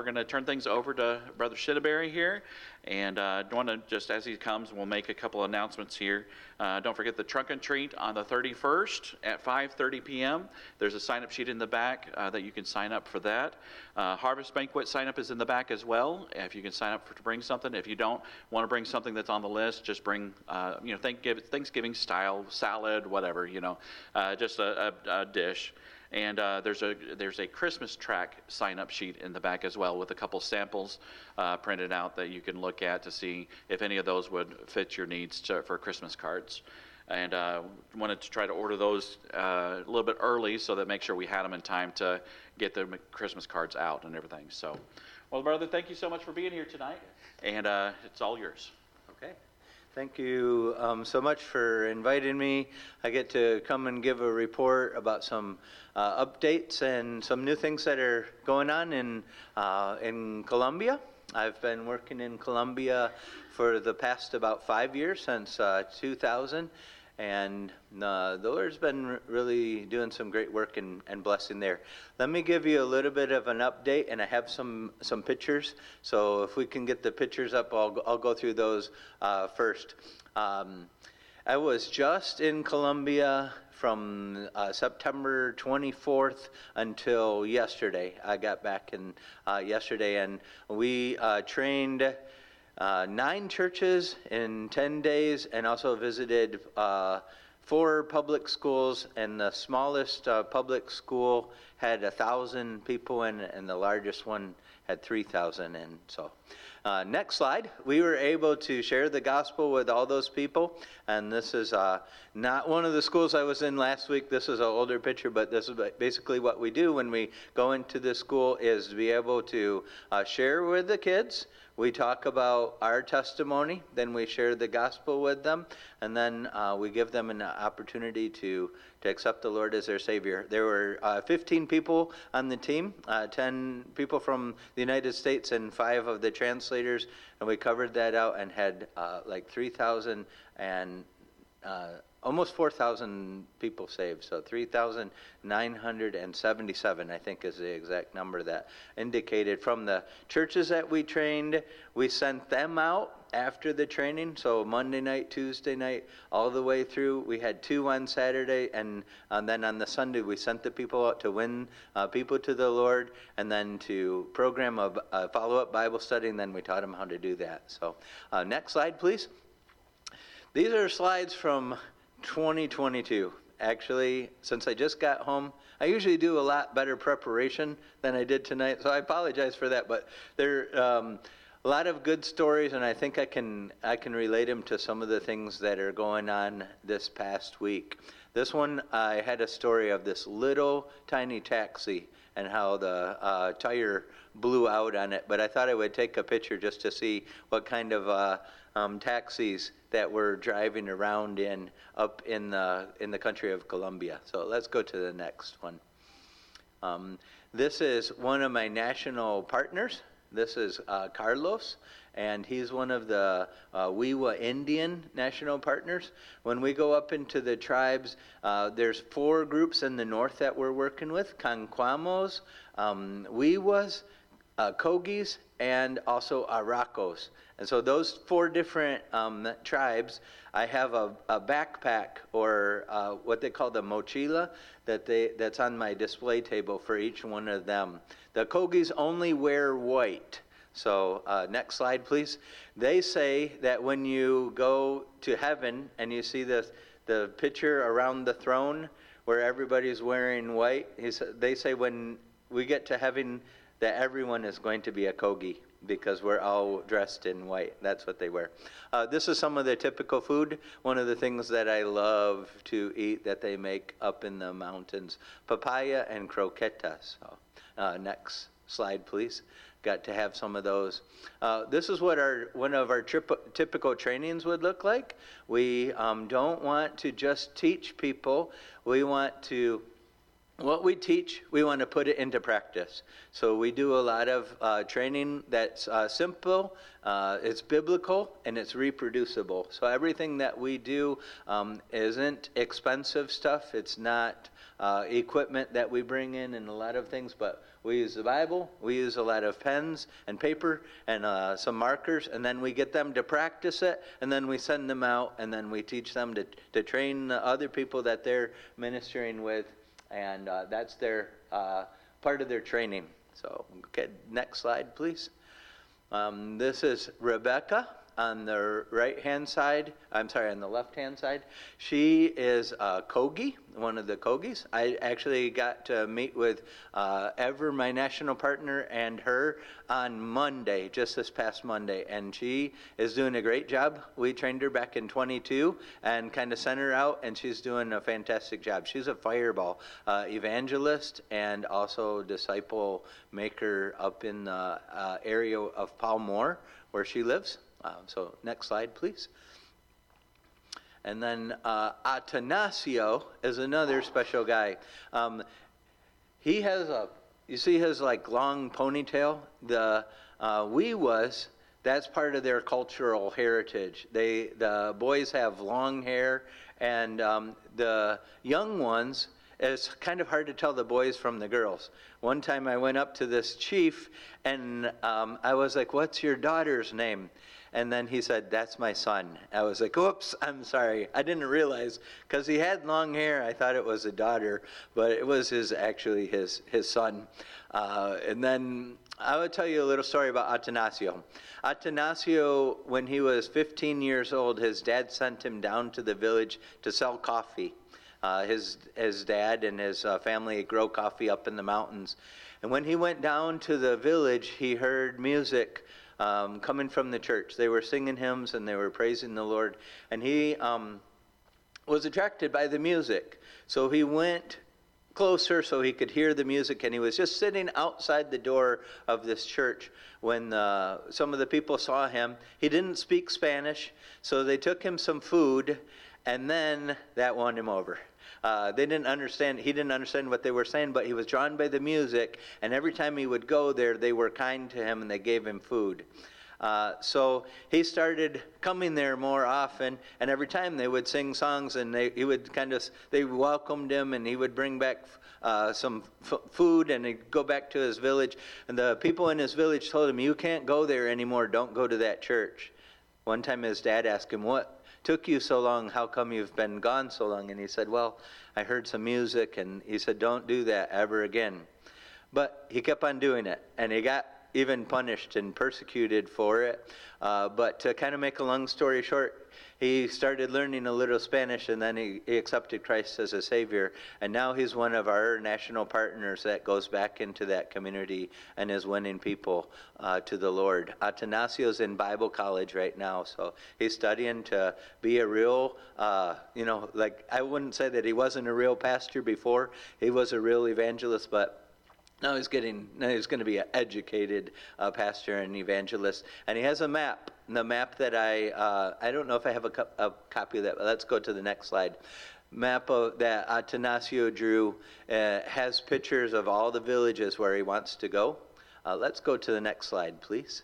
we're going to turn things over to Brother Shitterberry here. And I want to, just as he comes, we'll make a couple announcements here. Don't forget the Trunk and Treat on the 31st at 5:30 p.m. There's a sign-up sheet in the back that you can sign up for that. Harvest Banquet sign-up is in the back as well, if you can sign up to bring something. If you don't want to bring something that's on the list, just bring, Thanksgiving style salad, whatever, just a dish. And there's a Christmas track sign-up sheet in the back as well with a couple samples printed out that you can look at to see if any of those would fit your needs for Christmas cards. And wanted to try to order those a little bit early so that make sure we had them in time to get the Christmas cards out and everything. So, well, brother, thank you so much for being here tonight, and it's all yours. Okay. Thank you so much for inviting me. I get to come and give a report about some updates and some new things that are going on in Colombia. I've been working in Colombia for the past about 5 years, since 2000. And the Lord's been really doing some great work and blessing there. Let me give you a little bit of an update, and I have some pictures. So if we can get the pictures up, I'll go through those first. I was just in Colombia from September 24th until yesterday. I got back yesterday, and we trained 9 churches in 10 days, and also visited 4 public schools, and the smallest public school had 1,000 people in it, and the largest one had 3,000 in. So next slide. We were able to share the gospel with all those people, and this is not one of the schools I was in last week. This is an older picture, but this is basically what we do when we go into this school, is to be able to share with the kids. We talk about our testimony, then we share the gospel with them, and then we give them an opportunity to accept the Lord as their Savior. There were 15 people on the team, 10 people from the United States and 5 of the translators, and we covered that out and had like 3,000 and almost 4,000 people saved. So 3,977, I think, is the exact number that indicated. From the churches that we trained, we sent them out after the training. So Monday night, Tuesday night, all the way through. We had 2 on Saturday, and then on the Sunday, we sent the people out to win people to the Lord, and then to program a follow-up Bible study, and then we taught them how to do that. So next slide, please. These are slides from 2022. Actually, since I just got home, I usually do a lot better preparation than I did tonight, so I apologize for that. But there are a lot of good stories, and I think I can relate them to some of the things that are going on this past week. This one, I had a story of this little tiny taxi and how the tire blew out on it. But I thought I would take a picture just to see what kind of taxis that we're driving around up in the country of Colombia. So let's go to the next one. This is one of my national partners. This is Carlos, and he's one of the Wiwa Indian national partners. When we go up into the tribes, there's 4 groups in the north that we're working with: Cancuamos, Wiwas, Kogis, and also Aracos. And so those 4 different tribes, I have a backpack, or what they call the mochila, that's on my display table for each one of them. The Kogis only wear white. So next slide, please. They say that when you go to heaven and you see the picture around the throne where everybody's wearing white, they say when we get to heaven that everyone is going to be a Kogi, because we're all dressed in white. That's what they wear. This is some of the typical food. One of the things that I love to eat that they make up in the mountains: papaya and croquetas. So, next slide, please. Got to have some of those. This is what one of our typical trainings would look like. We don't want to just teach people. What we teach, we want to put it into practice. So we do a lot of training that's simple, it's biblical, and it's reproducible. So everything that we do isn't expensive stuff. It's not equipment that we bring in and a lot of things, but we use the Bible, we use a lot of pens and paper and some markers, and then we get them to practice it, and then we send them out, and then we teach them to train the other people that they're ministering with, and that's their part of their training. So, okay, next slide, please. This is Rebecca on the right-hand side. I'm sorry, on the left-hand side. She is a Kogi, one of the Kogis. I actually got to meet with Ever, my national partner, and her on Monday, just this past Monday, and she is doing a great job. We trained her back in 22 and kind of sent her out, and she's doing a fantastic job. She's a fireball evangelist and also disciple maker up in the area of Palmore, where she lives. So next slide, please. And then Atanasio is another special guy. He has you see his like long ponytail? The that's part of their cultural heritage. The boys have long hair, and the young ones, it's kind of hard to tell the boys from the girls. One time I went up to this chief, and I was like, "What's your daughter's name?" And then he said, "That's my son." I was like, "Oops, I'm sorry. I didn't realize." Because he had long hair, I thought it was a daughter, but it was actually his son. And then I would tell you a little story about Atanasio. Atanasio, when he was 15 years old, his dad sent him down to the village to sell coffee. His dad and his family grow coffee up in the mountains. And when he went down to the village, he heard music coming from the church. They were singing hymns and they were praising the Lord. And he was attracted by the music. So he went closer so he could hear the music, and he was just sitting outside the door of this church when some of the people saw him. He didn't speak Spanish, so they took him some food, and then that won him over. They didn't understand. He didn't understand what they were saying, but he was drawn by the music, and every time he would go there, they were kind to him and they gave him food. So he started coming there more often, and every time they would sing songs, and they welcomed him, and he would bring back some food, and he'd go back to his village. And the people in his village told him, "You can't go there anymore. Don't go to that church." One time his dad asked him, "What took you so long? How come you've been gone so long?" And he said, "Well, I heard some music." And he said, "Don't do that ever again." But he kept on doing it, and he got even punished and persecuted for it. But to kind of make a long story short, he started learning a little Spanish, and then he accepted Christ as a Savior. And now he's one of our national partners that goes back into that community and is winning people to the Lord. Atanasio's in Bible college right now, so he's studying to be a real, like I wouldn't say that he wasn't a real pastor before. He was a real evangelist, but now he's going to be an educated pastor and evangelist. And he has a map. And the map that I don't know if I have a copy of that, but let's go to the next slide. Map that Atanasio drew has pictures of all the villages where he wants to go. Let's go to the next slide, please.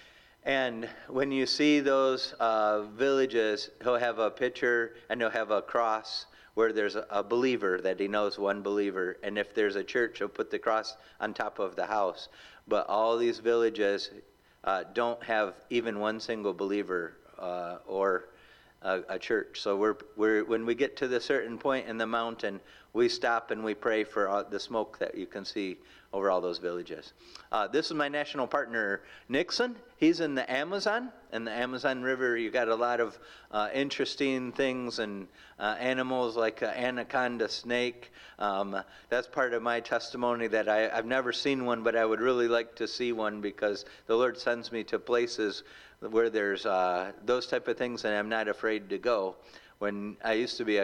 And when you see those villages, he'll have a picture and he'll have a cross where there's a believer, that he knows one believer. And if there's a church, he'll put the cross on top of the house. But all these villages don't have even one single believer or a church. So when we get to the certain point in the mountain, we stop and we pray for the smoke that you can see over all those villages. This is my national partner, Nixon. He's in the Amazon. In the Amazon River, you got a lot of interesting things and animals like anaconda snake. That's part of my testimony that I've never seen one, but I would really like to see one because the Lord sends me to places where there's those type of things, and I'm not afraid to go. When I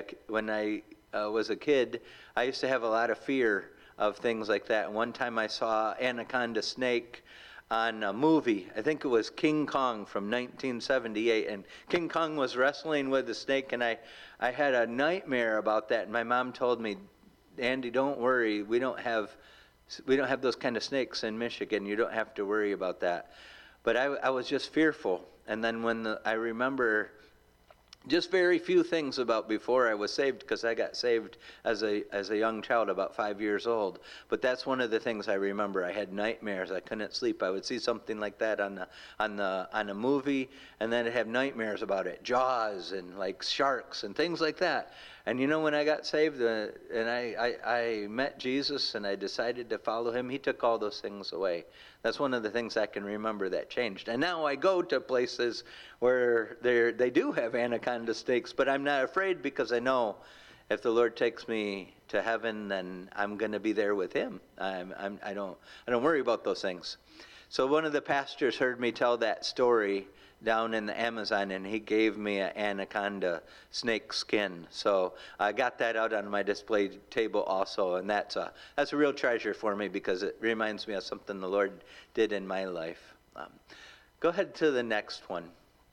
was a kid, I used to have a lot of fear of things like that. And one time I saw anaconda snake on a movie. I think it was King Kong from 1978. And King Kong was wrestling with the snake, and I had a nightmare about that. And my mom told me, "Andy, don't worry. We don't have those kind of snakes in Michigan. You don't have to worry about that." But I was just fearful. And then when I remember Just very few things about before I was saved, because I got saved as a young child, about 5 years old. But that's one of the things I remember. I had nightmares. I couldn't sleep. I would see something like that on a movie, and then I'd have nightmares about it. Jaws and like sharks and things like that. And when I got saved and I met Jesus and I decided to follow him, he took all those things away. That's one of the things I can remember that changed. And now I go to places where they do have anaconda steaks, but I'm not afraid, because I know if the Lord takes me to heaven, then I'm going to be there with him. I don't worry about those things. So one of the pastors heard me tell that story down in the Amazon, and he gave me an anaconda snake skin. So I got that out on my display table also, and that's a real treasure for me, because it reminds me of something the Lord did in my life. Go ahead to the next one.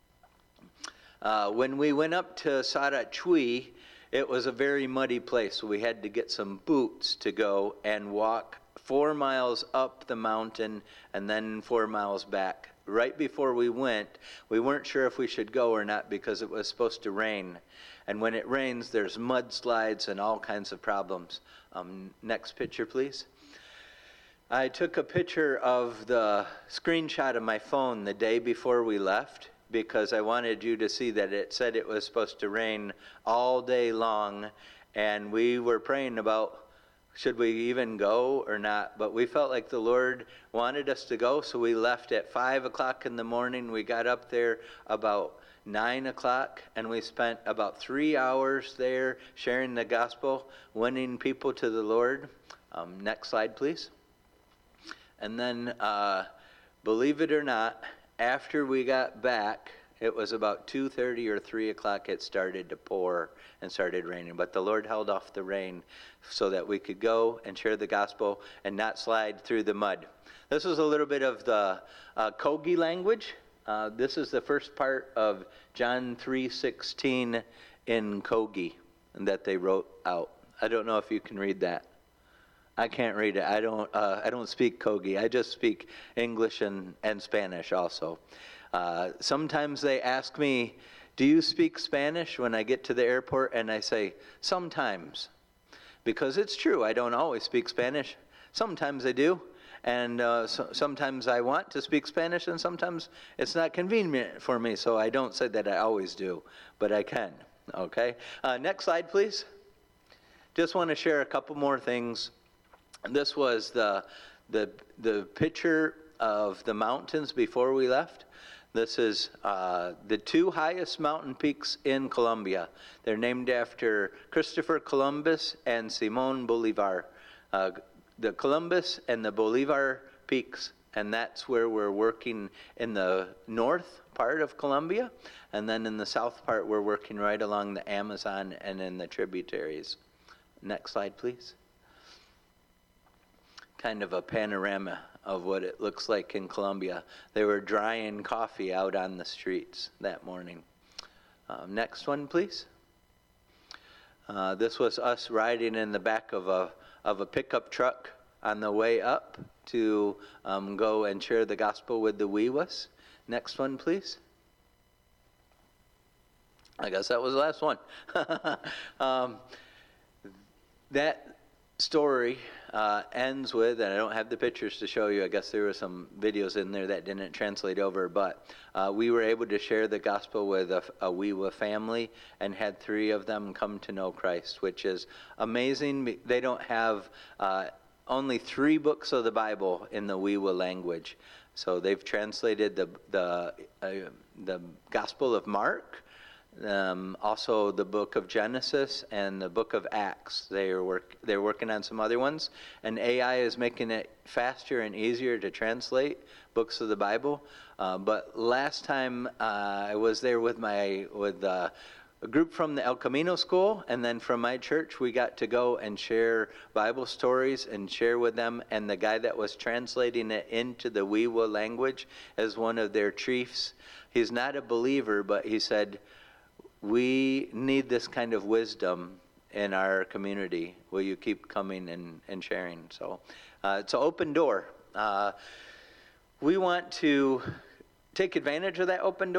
When we went up to Sarachui, it was a very muddy place, so we had to get some boots to go and walk 4 miles up the mountain and then 4 miles back. Right before we went, we weren't sure if we should go or not, because it was supposed to rain. And when it rains, there's mudslides and all kinds of problems. Next picture, please. I took a picture of the screenshot of my phone the day before we left, because I wanted you to see that it said it was supposed to rain all day long, and we were praying about should we even go or not, but we felt like the Lord wanted us to go, so we left at 5 o'clock in the morning. We got up there about 9 o'clock, and we spent about 3 hours there sharing the gospel, winning people to the Lord. Next slide, please. And then, believe it or not, after we got back, it was about 2:30 or 3 o'clock, it started to pour and started raining. But the Lord held off the rain so that we could go and share the gospel and not slide through the mud. This is a little bit of the Kogi language. This is the first part of John 3:16 in Kogi that they wrote out. I don't know if you can read that. I can't read it. I don't speak Kogi. I just speak English and Spanish also. Sometimes they ask me, do you speak Spanish when I get to the airport? And I say, sometimes. Because it's true, I don't always speak Spanish. Sometimes I do. And sometimes I want to speak Spanish, and sometimes it's not convenient for me. So I don't say that I always do, but I can. Okay? Next slide, please. Just want to share a couple more things. This was the picture of the mountains before we left. This is the 2 highest mountain peaks in Colombia. They're named after Christopher Columbus and Simón Bolívar. The Columbus and the Bolívar peaks, and that's where we're working in the north part of Colombia, and then in the south part we're working right along the Amazon and in the tributaries. Next slide, please. Kind of a panorama of what it looks like in Colombia. They were drying coffee out on the streets that morning. Next one, please. This was us riding in the back of a pickup truck on the way up to go and share the gospel with the Wiwas. Next one, please. I guess that was the last one. That story ends with, and I don't have the pictures to show you, I guess there were some videos in there that didn't translate over, but we were able to share the gospel with a Wiwa family and had 3 of them come to know Christ, which is amazing. They don't have only 3 books of the Bible in the Wiwa language. So they've translated the Gospel of Mark, also the book of Genesis and the book of Acts. They're working on some other ones, and AI is making it faster and easier to translate books of the Bible. But last time I was there with a group from the El Camino School, and then from my church, we got to go and share Bible stories and share with them. And the guy that was translating it into the Wiwa language as one of their chiefs, he's not a believer, but he said, we need this kind of wisdom in our community. Will you keep coming and sharing? So it's an open door. We want to take advantage of that open door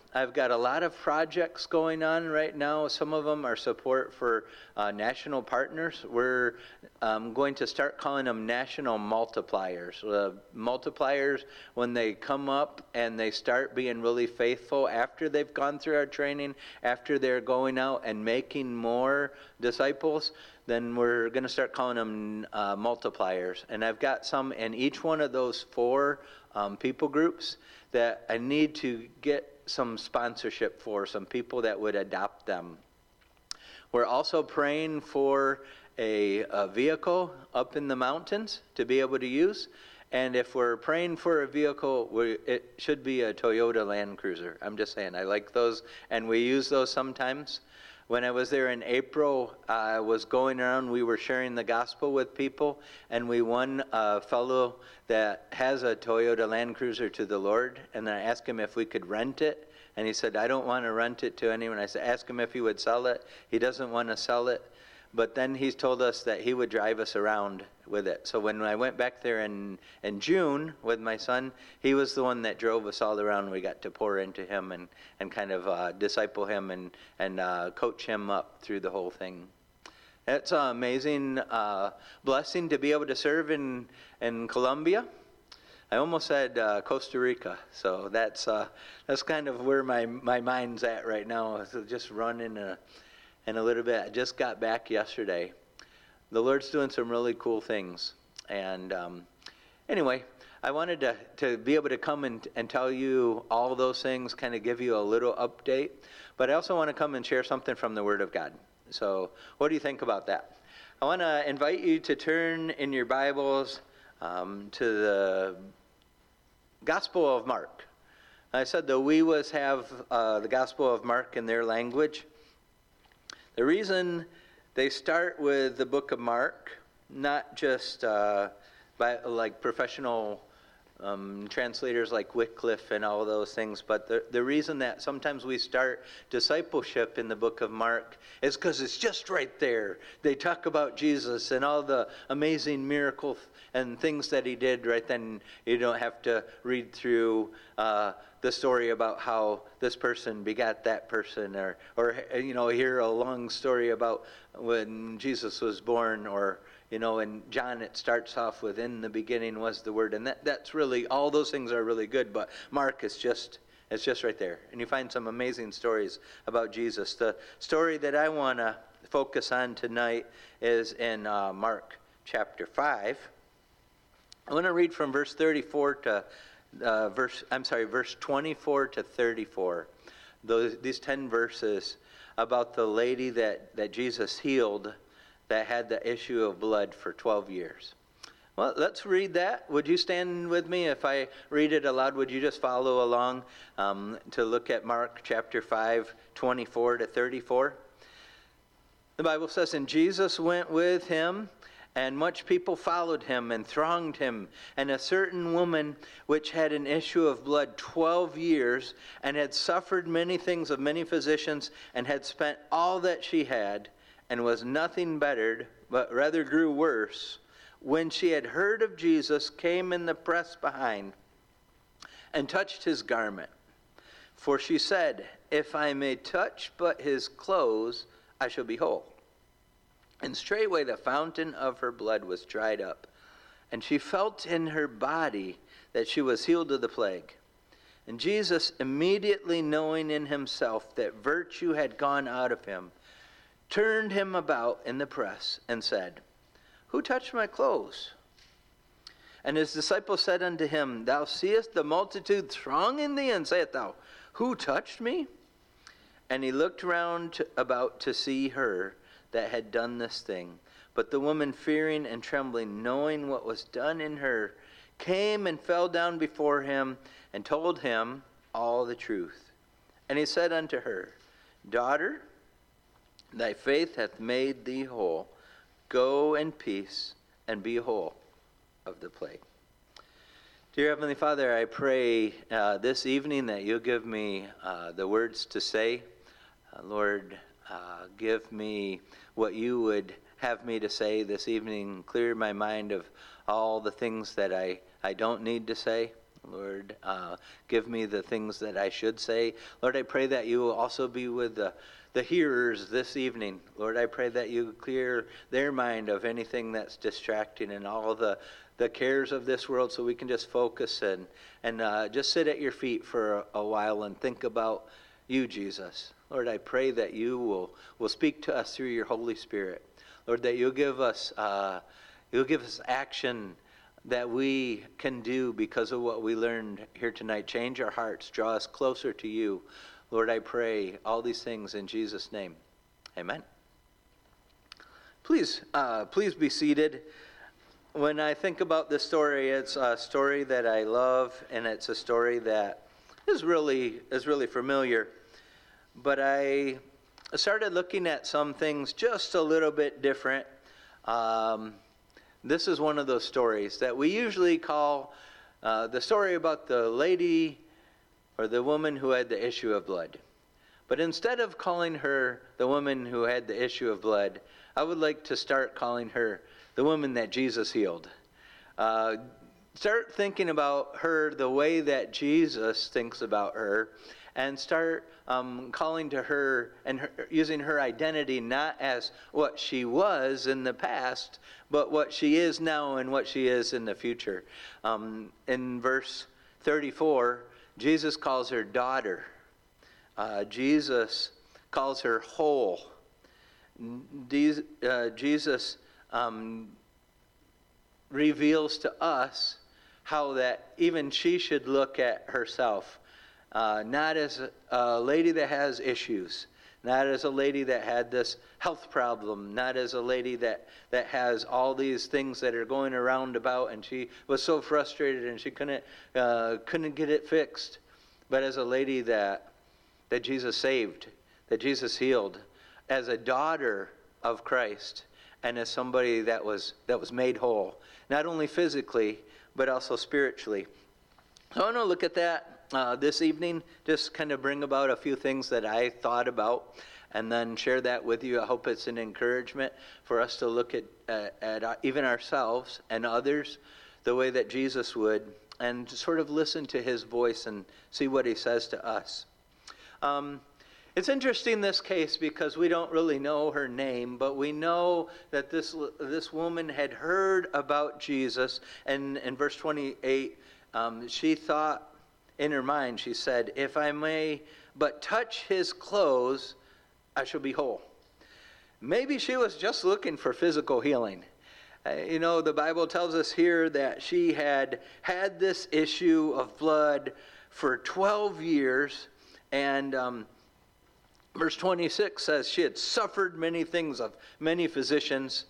I've got a lot of projects going on right now. Some of them are support for national partners. We're going to start calling them national multipliers. Multipliers, when they come up and they start being really faithful after they've gone through our training, after they're going out and making more disciples, then we're going to start calling them multipliers. And I've got some in each one of those 4 people groups that I need to get some sponsorship for, some people that would adopt them. We're also praying for a vehicle up in the mountains to be able to use. And if we're praying for a vehicle, it should be a Toyota Land Cruiser. I'm just saying, I like those, and we use those sometimes. When I was there in April, I was going around, we were sharing the gospel with people, and we won a fellow that has a Toyota Land Cruiser to the Lord, and I asked him if we could rent it, and he said, I don't want to rent it to anyone. I said, ask him if he would sell it. He doesn't want to sell it, but then he's told us that he would drive us around with it. So when I went back there in June with my son, he was the one that drove us all around. We got to pour into him and kind of disciple him and coach him up through the whole thing. It's an amazing blessing to be able to serve in Colombia. I almost said Costa Rica, so that's kind of where my mind's at right now. So just running in a little bit. I just got back yesterday. The Lord's doing some really cool things. And anyway, I wanted to be able to come and tell you all those things, kind of give you a little update. But I also want to come and share something from the Word of God. So what do you think about that? I want to invite you to turn in your Bibles to the Gospel of Mark. I said the WeWas have the Gospel of Mark in their language. The reason they start with the book of Mark, not just by like professional translators like Wycliffe and all those things, but the reason that sometimes we start discipleship in the book of Mark is because it's just right there. They talk about Jesus and all the amazing miracles and things that he did right then. You don't have to read through the story about how this person begat that person, or hear a long story about when Jesus was born, or in John it starts off with, in the beginning was the Word, and that's really, all those things are really good, but Mark is just right there, and you find some amazing stories about Jesus. The story that I want to focus on tonight is in Mark chapter 5. I want to read from verse 34 to verse 24 to 34. These 10 verses about the lady that Jesus healed that had the issue of blood for 12 years. Well, let's read that. Would you stand with me if I read it aloud? Would you just follow along to look at Mark chapter 5, 24 to 34? The Bible says, and Jesus went with him, and much people followed him and thronged him. And a certain woman which had an issue of blood 12 years, and had suffered many things of many physicians, and had spent all that she had, and was nothing bettered, but rather grew worse, when she had heard of Jesus, came in the press behind, and touched his garment. For she said, if I may touch but his clothes, I shall be whole. And straightway the fountain of her blood was dried up, and she felt in her body that she was healed of the plague. And Jesus, immediately knowing in himself that virtue had gone out of him, turned him about in the press, and said, who touched my clothes? And his disciples said unto him, thou seest the multitude thronging thee, and sayest thou, who touched me? And he looked round about to see her that had done this thing. But the woman, fearing and trembling, knowing what was done in her, came and fell down before him, and told him all the truth. And he said unto her, daughter, thy faith hath made thee whole. Go in peace, and be whole of the plague. Dear Heavenly Father, I pray this evening that you'll give me the words to say. Lord, give me what you would have me to say this evening. Clear my mind of all the things that I don't need to say. Lord, give me the things that I should say. Lord, I pray that you will also be with the hearers this evening. Lord, I pray that you clear their mind of anything that's distracting and all the cares of this world, so we can just focus and just sit at your feet for a while and think about you, Jesus. Lord, I pray that you will speak to us through your Holy Spirit. Lord, that you'll give us action that we can do because of what we learned here tonight. Change our hearts, draw us closer to you. Lord, I pray all these things in Jesus' name. Amen. Please be seated. When I think about this story, it's a story that I love, and it's a story that is really familiar. But I started looking at some things just a little bit different. This is one of those stories that we usually call the story about the lady or the woman who had the issue of blood. But instead of calling her the woman who had the issue of blood, I would like to start calling her the woman that Jesus healed. Start thinking about her the way that Jesus thinks about her, and start calling to her and using her identity not as what she was in the past, but what she is now and what she is in the future. In verse 34, Jesus calls her daughter. Jesus calls her whole. Jesus reveals to us how that even she should look at herself. Not as a lady that has issues, not as a lady that had this health problem, not as a lady that has all these things that are going around about, and she was so frustrated and she couldn't get it fixed, but as a lady that Jesus saved, that Jesus healed, as a daughter of Christ, and as somebody that was made whole, not only physically but also spiritually. So I want to look at that this evening, just kind of bring about a few things that I thought about and then share that with you. I hope it's an encouragement for us to look at even ourselves and others the way that Jesus would, and to sort of listen to his voice and see what he says to us. It's interesting, this case, because we don't really know her name, but we know that this woman had heard about Jesus, and in verse 28, she thought in her mind, she said, "If I may but touch his clothes, I shall be whole." Maybe she was just looking for physical healing. The Bible tells us here that she had this issue of blood for 12 years, and verse 26 says she had suffered many things of many physicians.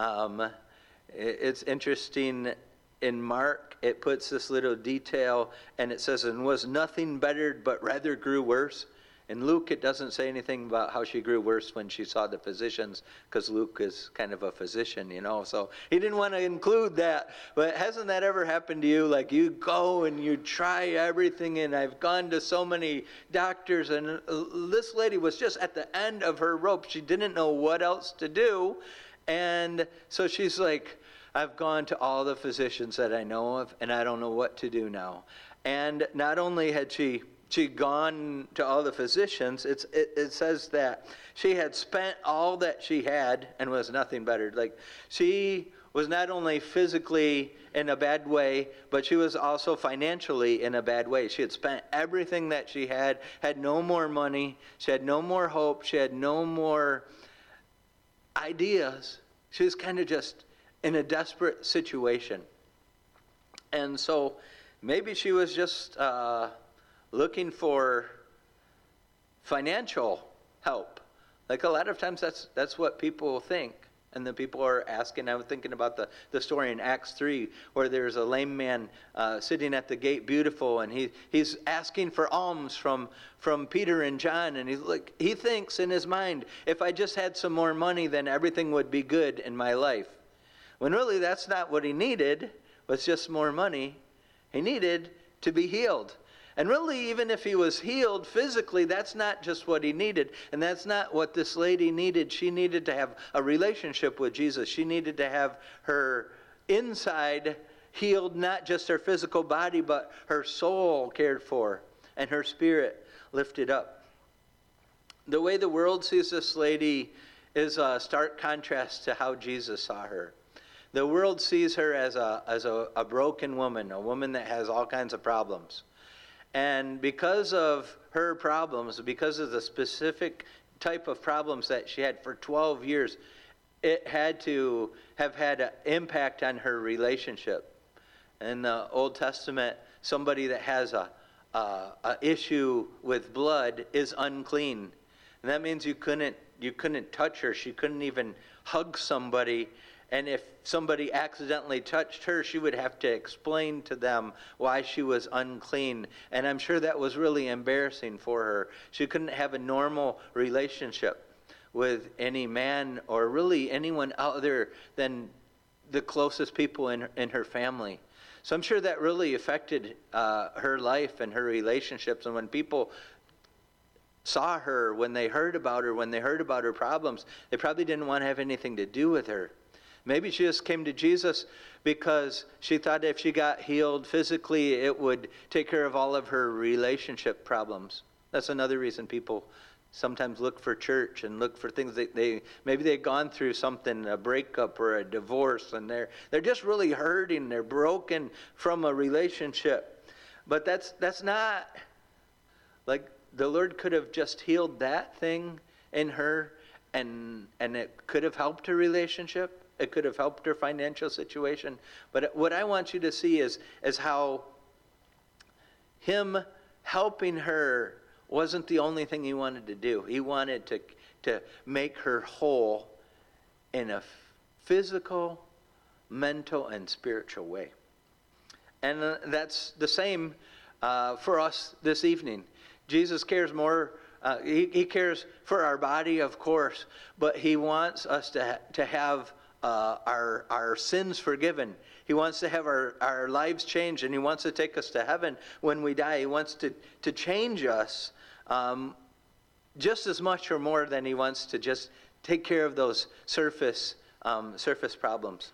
It's interesting, in Mark, it puts this little detail, and it says, "and was nothing bettered, but rather grew worse." In Luke, it doesn't say anything about how she grew worse when she saw the physicians, because Luke is kind of a physician, so he didn't want to include that. But hasn't that ever happened to you? Like, you go and you try everything, and I've gone to so many doctors, and this lady was just at the end of her rope. She didn't know what else to do, and so she's like, "I've gone to all the physicians that I know of, and I don't know what to do now." And not only had she gone to all the physicians, it says that she had spent all that she had and was nothing better. Like, she was not only physically in a bad way, but she was also financially in a bad way. She had spent everything that she had no more money, she had no more hope, she had no more ideas. She was kind of just in a desperate situation. And so maybe she was just looking for financial help. Like, a lot of times that's what people think. And then people are asking. I'm thinking about the story in Acts 3 where there's a lame man sitting at the gate, beautiful, and he's asking for alms from Peter and John, and he thinks in his mind, if I just had some more money, then everything would be good in my life. When really that's not what he needed, was just more money. He needed to be healed. And really, even if he was healed physically, that's not just what he needed. And that's not what this lady needed. She needed to have a relationship with Jesus. She needed to have her inside healed not just her physical body, but her soul cared for and her spirit lifted up. The way the world sees this lady is a stark contrast to how Jesus saw her. The world sees her as a broken woman, a woman that has all kinds of problems. And because of her problems, because of the specific type of problems that she had for 12 years, it had to have had an impact on her relationship. In the Old Testament, somebody that has a issue with blood is unclean. And that means you couldn't touch her. She couldn't even hug somebody. And if somebody accidentally touched her, she would have to explain to them why she was unclean. And I'm sure that was really embarrassing for her. She couldn't have a normal relationship with any man or really anyone other than the closest people in her family. So I'm sure that really affected her life and her relationships. And when people saw her, when they heard about her, when they heard about her problems, they probably didn't want to have anything to do with her. Maybe she just came to Jesus because she thought if she got healed physically, it would take care of all of her relationship problems. That's another reason people sometimes look for church and look for things that maybe they've gone through something, a breakup or a divorce, and they're just really hurting. They're broken from a relationship. But that's not like the Lord could have just healed that thing in her, and it could have helped her relationship. It could have helped her financial situation. But what I want you to see is how him helping her wasn't the only thing he wanted to do. He wanted to make her whole in a physical, mental, and spiritual way. And that's the same for us this evening. Jesus cares more. He cares for our body, of course, but he wants us to have our sins forgiven. He wants to have our lives changed, and he wants to take us to heaven when we die. He wants to change us just as much or more than he wants to just take care of those surface problems.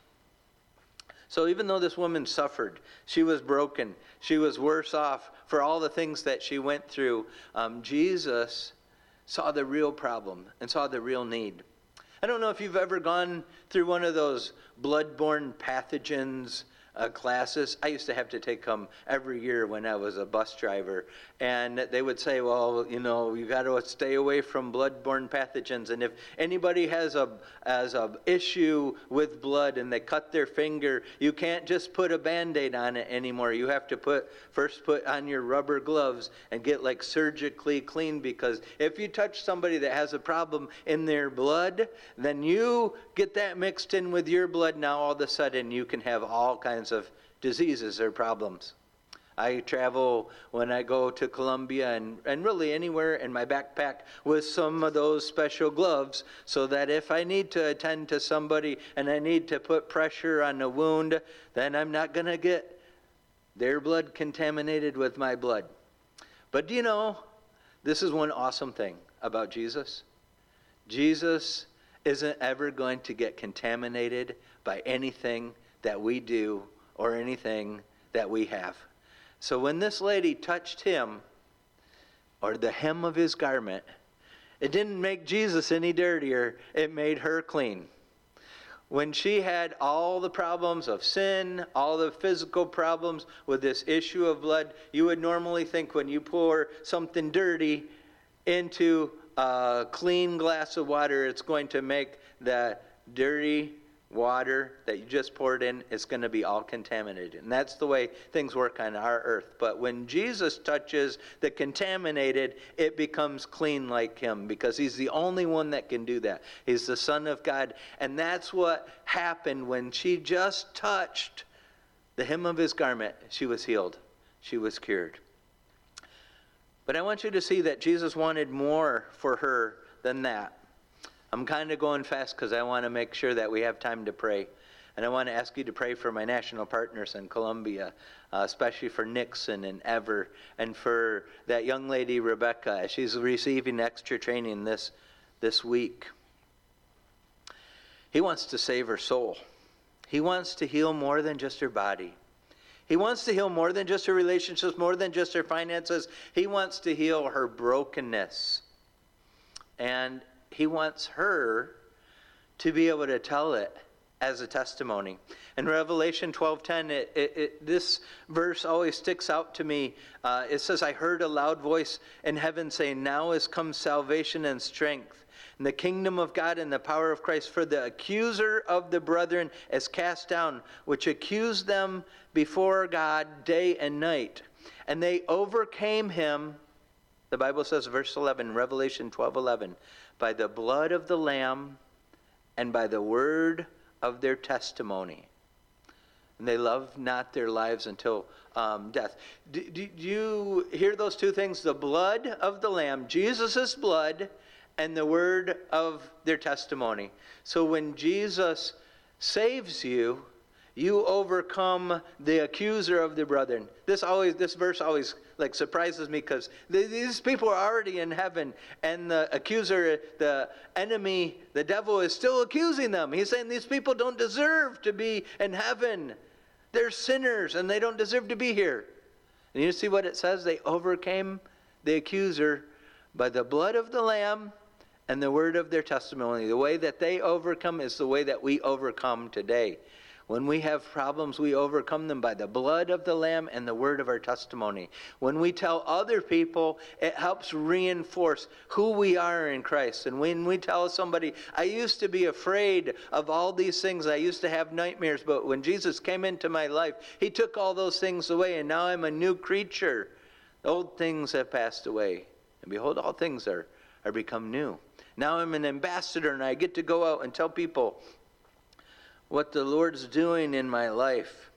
So even though this woman suffered, she was broken, she was worse off for all the things that she went through, Jesus saw the real problem and saw the real need. I don't know if you've ever gone through one of those blood-borne pathogens classes. I used to have to take them every year when I was a bus driver. And they would say, well, you got to stay away from blood-borne pathogens. And if anybody has a issue with blood and they cut their finger, you can't just put a Band-Aid on it anymore. You have to first put on your rubber gloves and get surgically clean, because if you touch somebody that has a problem in their blood, then you get that mixed in with your blood. Now all of a sudden you can have all kinds of diseases or problems. I travel when I go to Colombia and really anywhere in my backpack with some of those special gloves, so that if I need to attend to somebody and I need to put pressure on a wound, then I'm not going to get their blood contaminated with my blood. But do you know, this is one awesome thing about Jesus. Jesus isn't ever going to get contaminated by anything that we do or anything that we have. So when this lady touched him, or the hem of his garment, it didn't make Jesus any dirtier, it made her clean. When she had all the problems of sin, all the physical problems with this issue of blood, you would normally think when you pour something dirty into a clean glass of water, it's going to make that dirty water that you just poured in is going to be all contaminated. And that's the way things work on our earth. But when Jesus touches the contaminated, it becomes clean like him, because he's the only one that can do that. He's the Son of God. And that's what happened when she just touched the hem of his garment. She was healed. She was cured. But I want you to see that Jesus wanted more for her than that. I'm kind of going fast because I want to make sure that we have time to pray. And I want to ask you to pray for my national partners in Colombia, especially for Nixon and Ever, and for that young lady, Rebecca, as she's receiving extra training this week. He wants to save her soul. He wants to heal more than just her body. He wants to heal more than just her relationships, more than just her finances. He wants to heal her brokenness. And he wants her to be able to tell it as a testimony. In Revelation 12:10, this verse always sticks out to me. It says, I heard a loud voice in heaven saying, now is come salvation and strength, and the kingdom of God and the power of Christ. For the accuser of the brethren is cast down, which accused them before God day and night. And they overcame him, the Bible says, verse 11, Revelation 12:11, by the blood of the Lamb and by the word of their testimony. And they loved not their lives until death. Do you hear those two things? The blood of the Lamb, Jesus' blood, and the word of their testimony. So when Jesus saves you, you overcome the accuser of the brethren. This verse always surprises me, because these people are already in heaven, and the accuser, the enemy, the devil, is still accusing them. He's saying these people don't deserve to be in heaven. They're sinners and they don't deserve to be here. And you see what it says? They overcame the accuser by the blood of the Lamb and the word of their testimony. The way that they overcome is the way that we overcome today. When we have problems, we overcome them by the blood of the Lamb and the word of our testimony. When we tell other people, it helps reinforce who we are in Christ. And when we tell somebody, I used to be afraid of all these things, I used to have nightmares, but when Jesus came into my life, he took all those things away, and now I'm a new creature. The old things have passed away, and behold, all things are become new. Now I'm an ambassador, and I get to go out and tell people what the Lord's doing in my life.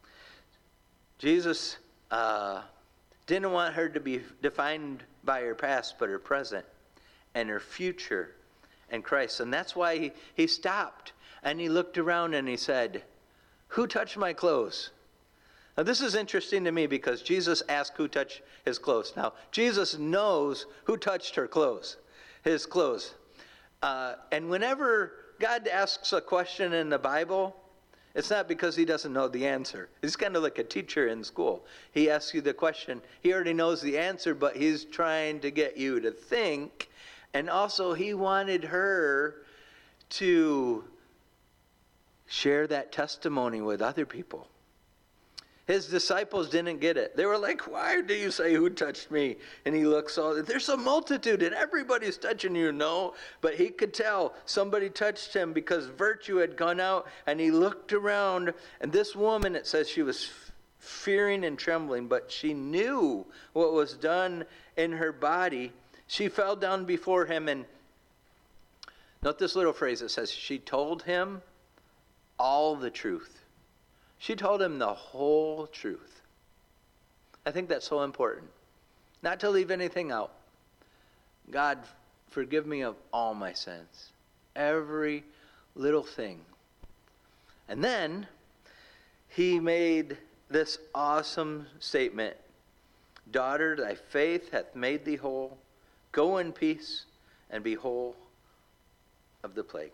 Jesus didn't want her to be defined by her past, but her present and her future in Christ. And that's why he stopped and he looked around and he said, who touched my clothes? Now this is interesting to me, because Jesus asked who touched his clothes. Now Jesus knows who touched her clothes, his clothes. And whenever God asks a question in the Bible, it's not because he doesn't know the answer. He's kind of like a teacher in school. He asks you the question. He already knows the answer, but he's trying to get you to think. And also, he wanted her to share that testimony with other people. His disciples didn't get it. They were like, why do you say, who touched me? And he looks all, there's a multitude and everybody's touching you, no. But he could tell somebody touched him because virtue had gone out, and he looked around. And this woman, it says she was fearing and trembling, but she knew what was done in her body. She fell down before him, and note this little phrase. It says she told him all the truth. She told him the whole truth. I think that's so important. Not to leave anything out. God, forgive me of all my sins. Every little thing. And then he made this awesome statement. Daughter, thy faith hath made thee whole. Go in peace and be whole of the plague.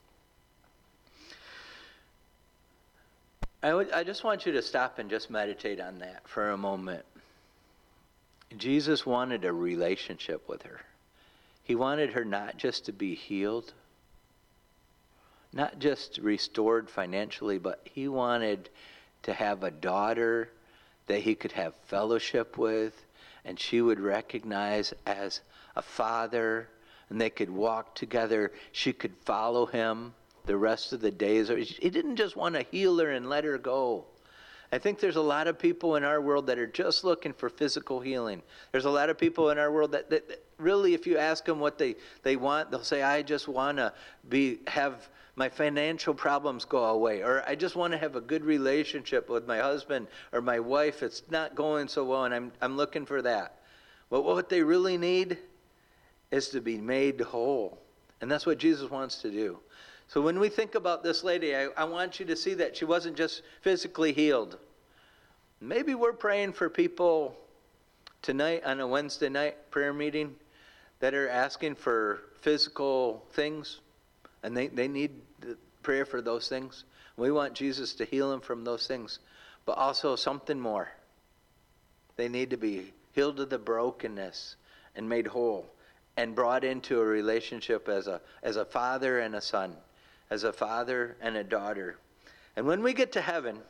I just want you to stop and just meditate on that for a moment. Jesus wanted a relationship with her. He wanted her not just to be healed, not just restored financially, but he wanted to have a daughter that he could have fellowship with, and she would recognize as a father, and they could walk together. She could follow him the rest of the days. He didn't just want to heal her and let her go. I think there's a lot of people in our world that are just looking for physical healing. There's a lot of people in our world that really, if you ask them what they want, they'll say, I just want to have my financial problems go away, or I just want to have a good relationship with my husband or my wife. It's not going so well, and I'm looking for that. But what they really need is to be made whole. And that's what Jesus wants to do. So when we think about this lady, I want you to see that she wasn't just physically healed. Maybe we're praying for people tonight on a Wednesday night prayer meeting that are asking for physical things, and they need prayer for those things. We want Jesus to heal them from those things. but also something more. They need to be healed of the brokenness and made whole and brought into a relationship as a father and a son, as a father and a daughter. And when we get to heaven,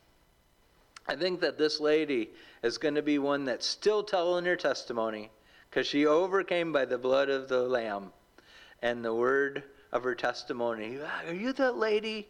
I think that this lady is going to be one that's still telling her testimony, because she overcame by the blood of the Lamb and the word of her testimony. Are you that lady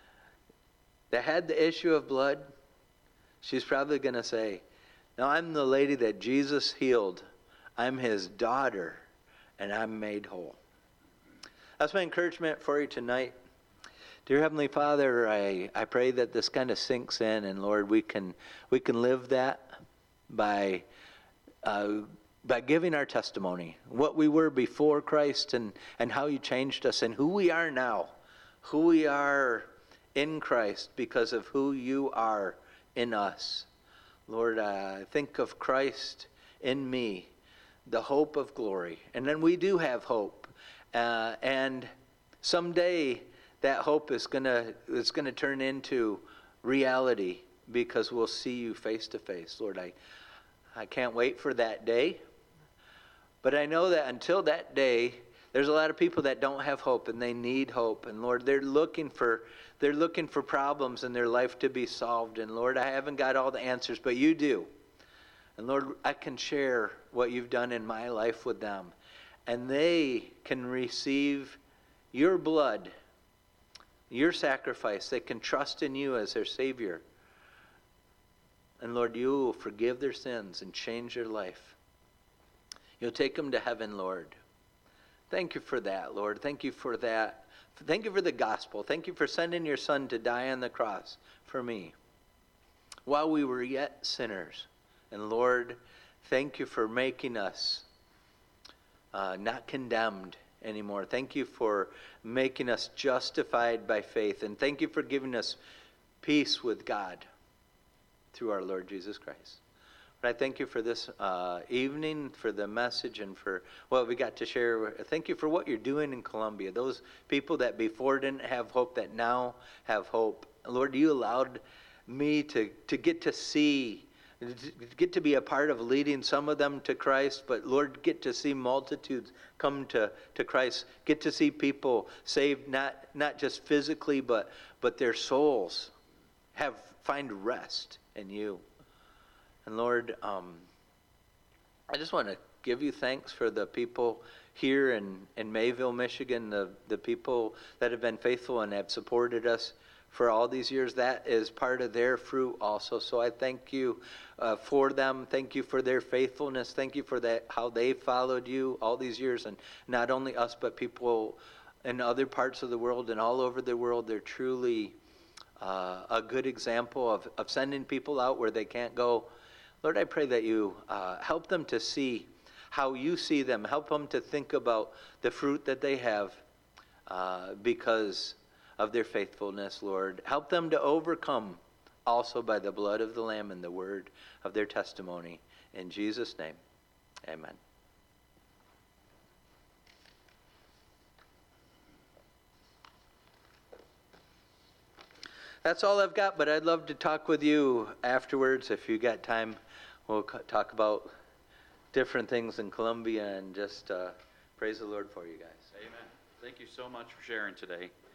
that had the issue of blood? She's probably going to say, no, I'm the lady that Jesus healed. I'm his daughter, and I'm made whole. That's my encouragement for you tonight. Dear Heavenly Father, I pray that this kind of sinks in, and Lord, we can live that by giving our testimony, what we were before Christ and how you changed us, and who we are now, who we are in Christ because of who you are in us. Lord, think of Christ in me, the hope of glory. And then we do have hope. And someday that hope is gonna turn into reality, because we'll see you face to face. Lord, I can't wait for that day. But I know that until that day, there's a lot of people that don't have hope, and they need hope. And Lord, they're looking for problems in their life to be solved. And Lord, I haven't got all the answers, but you do. And Lord, I can share what you've done in my life with them. And they can receive your blood, your sacrifice. They can trust in you as their Savior. And Lord, you will forgive their sins and change their life. You'll take them to heaven, Lord. Thank you for that, Lord. Thank you for that. Thank you for the gospel. Thank you for sending your Son to die on the cross for me while we were yet sinners. And Lord, thank you for making us not condemned anymore. Thank you for making us justified by faith. And thank you for giving us peace with God through our Lord Jesus Christ. But I thank you for this evening, for the message, and for what we got to share. Thank you for what you're doing in Columbia. Those people that before didn't have hope, that now have hope. Lord, you allowed me to get to see, get to be a part of leading some of them to Christ. But Lord, get to see multitudes come to Christ. Get to see people saved, not just physically, but their souls find rest in you. And Lord, I just want to give you thanks for the people here in Mayville, Michigan, the people that have been faithful and have supported us for all these years. That is part of their fruit also. So I thank you for them. Thank you for their faithfulness. Thank you for that, how they followed you all these years. And not only us, but people in other parts of the world and all over the world. They're truly a good example of sending people out where they can't go. Lord, I pray that you help them to see how you see them. Help them to think about the fruit that they have because of their faithfulness, Lord. Help them to overcome also by the blood of the Lamb and the word of their testimony. In Jesus' name, amen. That's all I've got, but I'd love to talk with you afterwards. If you got time, we'll talk about different things in Columbia and just praise the Lord for you guys. Amen. Thank you so much for sharing today.